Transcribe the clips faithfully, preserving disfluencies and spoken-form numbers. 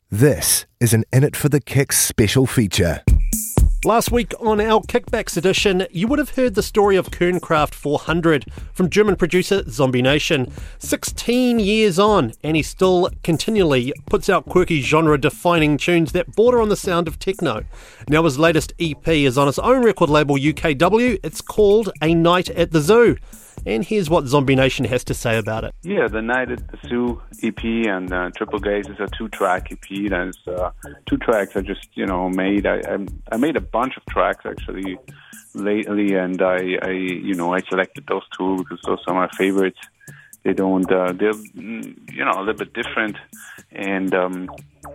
This is an In It For The Kicks special feature. Last week on our Kickbacks edition, you would have heard the story of Kernkraft four hundred from German producer Zombie Nation. sixteen years on, and he still continually puts out quirky genre-defining tunes that border on the sound of techno. Now his latest E P is on his own record label U K W. It's called A Night at the Zoo. And here's what Zombie Nation has to say about it. Yeah, the Night at the Zoo E P and uh, Triple Gaze is a two-track E P. There's uh, two tracks I just, you know, made. I, I I made a bunch of tracks actually lately, and I, I you know, I selected those two because those are my favorites. They don't, uh, they're, you know, a little bit different, and um,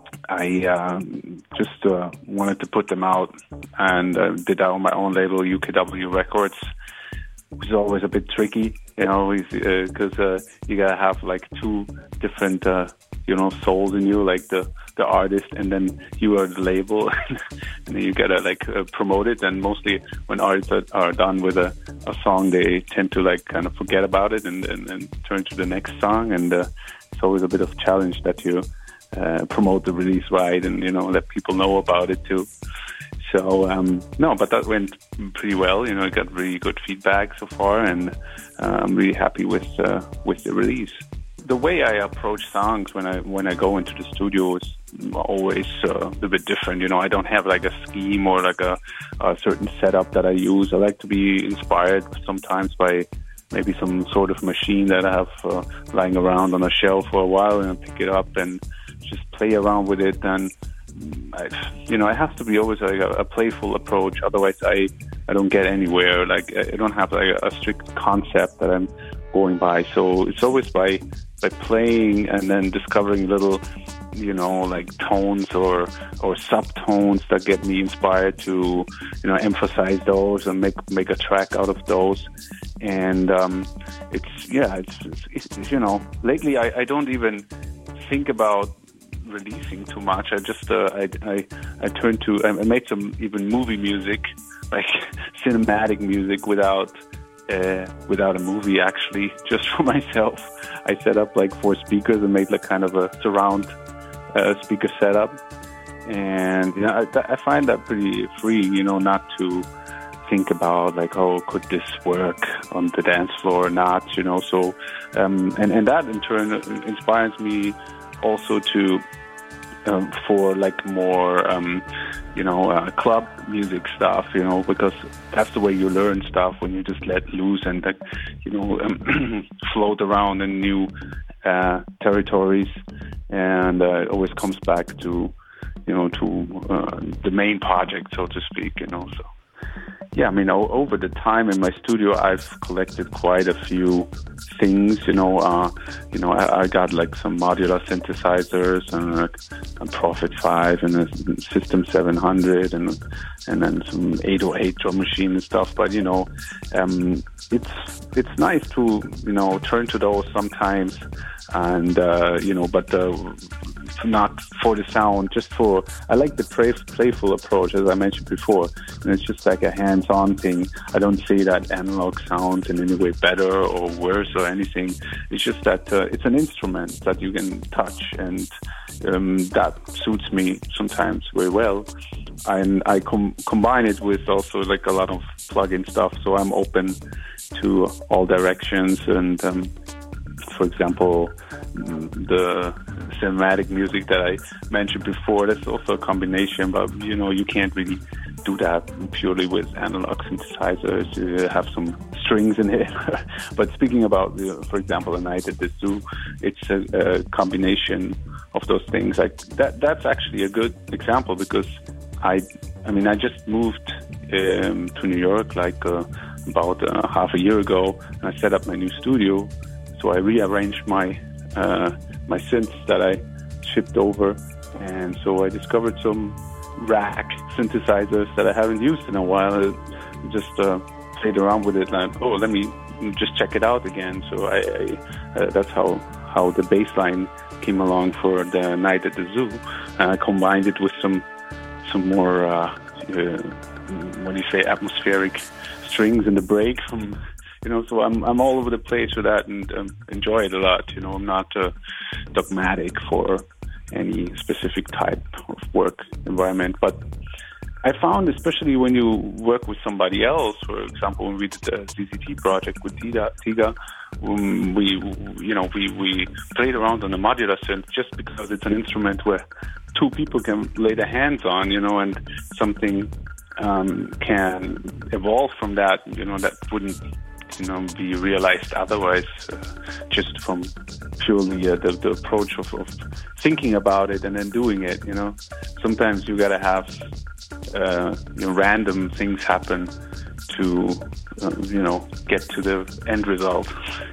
I uh, just uh, wanted to put them out, and uh, did that on my own label, U K W Records. Which is always a bit tricky, you know, because uh, uh, you gotta have like two different, uh, you know, souls in you, like the, the artist, and then you are the label, and then you gotta like uh, promote it. And mostly when artists are, are done with a, a song, they tend to like kind of forget about it and, and, and turn to the next song. And uh, it's always a bit of a challenge that you uh, promote the release right and, you know, let people know about it too. So, um, no, but that went pretty well. You know, I got really good feedback so far, and uh, I'm really happy with uh, with the release. The way I approach songs when I when I go into the studio is always uh, a bit different. You know, I don't have like a scheme or like a, a certain setup that I use. I like to be inspired sometimes by maybe some sort of machine that I have uh, lying around on a shelf for a while, and I pick it up and just play around with it. And I, you know, it has to be always like a, a playful approach. Otherwise, I, I don't get anywhere. Like I don't have like a, a strict concept that I'm going by. So it's always by by playing and then discovering little, you know, like tones or or subtones that get me inspired to, you know, emphasize those and make make a track out of those. And um, it's yeah, it's, it's, it's you know, lately I, I don't even think about releasing too much. I just uh, I, I I turned to I made some even movie music, like cinematic music without uh, without a movie actually, just for myself. I set up like four speakers and made like kind of a surround uh, speaker setup, and you know I, I find that pretty freeing. You know, not to think about like, oh, could this work on the dance floor or not? You know, so um, and and that in turn inspires me also to um, for like more um, you know uh, club music stuff, you know, because that's the way you learn stuff, when you just let loose and like, you know um, float around in new uh, territories, and uh, it always comes back to you know to uh, the main project, so to speak, you know. So yeah, I mean, o- over the time in my studio, I've collected quite a few things. You know, uh, you know, I, I got like some modular synthesizers and like a Prophet five and a System seven hundred, and and then some eight oh eight drum machine and stuff. But you know, um, it's it's nice to you know turn to those sometimes, and uh, you know, but. Uh, not for the sound, just for, I like the play, playful approach, as I mentioned before, and it's just like a hands-on thing. I don't say that analog sounds in any way better or worse or anything. It's just that uh, it's an instrument that you can touch, and um, that suits me sometimes very well. And I com- combine it with also like a lot of plug-in stuff, so I'm open to all directions. And um, for example, the cinematic music that I mentioned before, that's also a combination, but you know, you can't really do that purely with analog synthesizers. You have some strings in it. But speaking about, for example, A Night at the Zoo, it's a, a combination of those things. Like that, that's actually a good example, because I, I mean, I just moved um, to New York like uh, about uh, half a year ago, and I set up my new studio. So I rearranged my uh, my synths that I shipped over, and so I discovered some rack synthesizers that I haven't used in a while. I just uh, played around with it, like, oh, let me just check it out again. So I, I uh, that's how how the bass line came along for The Night at the Zoo. And I combined it with some some more uh, uh, what do you say, atmospheric strings in the break from. You know, so I'm I'm all over the place with that, and um, enjoy it a lot. You know, I'm not uh, dogmatic for, any specific type of work environment. But I found, especially when you work with somebody else, for example, when we did the Z Z T project with Tiga, um, we, you know, we, we played around on the modular synth just because it's an instrument where two people can lay their hands on, you know, and something um, can evolve from that, you know, that wouldn't, you know, be realized otherwise, uh, just from purely uh, the, the approach of, of thinking about it and then doing it, you know. Sometimes you gotta have uh, you know, random things happen to, uh, you know, get to the end result.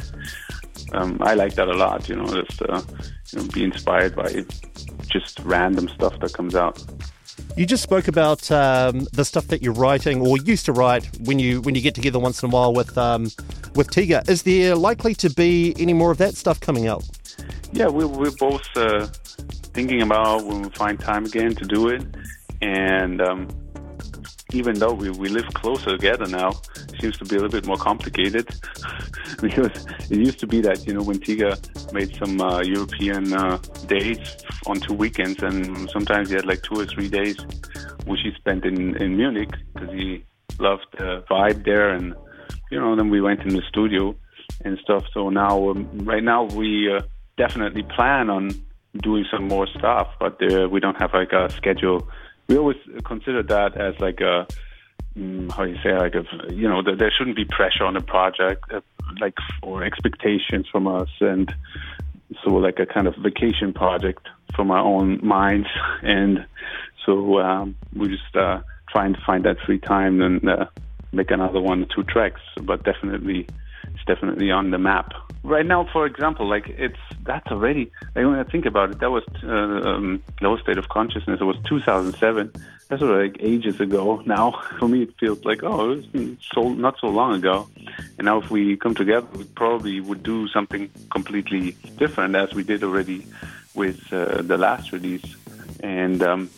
Um, I like that a lot, you know, just uh, you know, be inspired by just random stuff that comes out. You just spoke about um, the stuff that you're writing or used to write when you when you get together once in a while with um, with Tiga. Is there likely to be any more of that stuff coming out? Yeah, we're, we're both uh, thinking about when we find time again to do it. And um, even though we, we live closer together now, it seems to be a little bit more complicated because it used to be that, you know, when Tiga made some uh, European uh, dates on two weekends, and sometimes he had like two or three days which he spent in, in Munich because he loved the vibe there, and, you know, then we went in the studio and stuff. So now, um, right now, we uh, definitely plan on doing some more stuff, but uh, we don't have like a schedule. We always consider that as like a, um, how do you say, like a, you know, that there shouldn't be pressure on a project, uh, like, or expectations from us, and so like a kind of vacation project from our own minds, and so um, we just uh, trying to find that free time and uh, make another one or two tracks, but definitely, it's definitely on the map. Right now, for example, like it's that's already. Like when I think about it, that was uh, um, Low State of Consciousness. It was two thousand seven. That's already like ages ago. Now, for me, it feels like oh, it was so not so long ago. And now, if we come together, we probably would do something completely different, as we did already with uh, the last release. And um,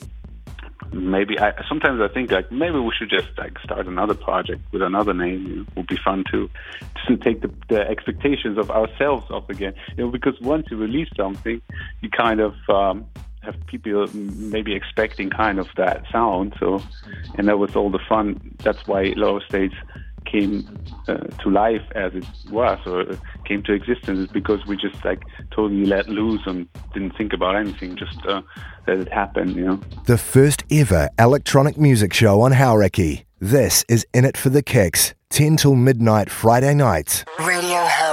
maybe I sometimes I think like maybe we should just like start another project with another name. You know, it would be fun to to take the, the expectations of ourselves up again. You know, because once you release something, you kind of um, have people maybe expecting kind of that sound. So, and that was all the fun. That's why Lower States came uh, to life as it was, or came to existence, is because we just like totally let loose and didn't think about anything, just uh, let it happen, you know. The first ever electronic music show on Hauraki. This is In It for the Kicks, ten till midnight Friday nights. Radio Hauraki.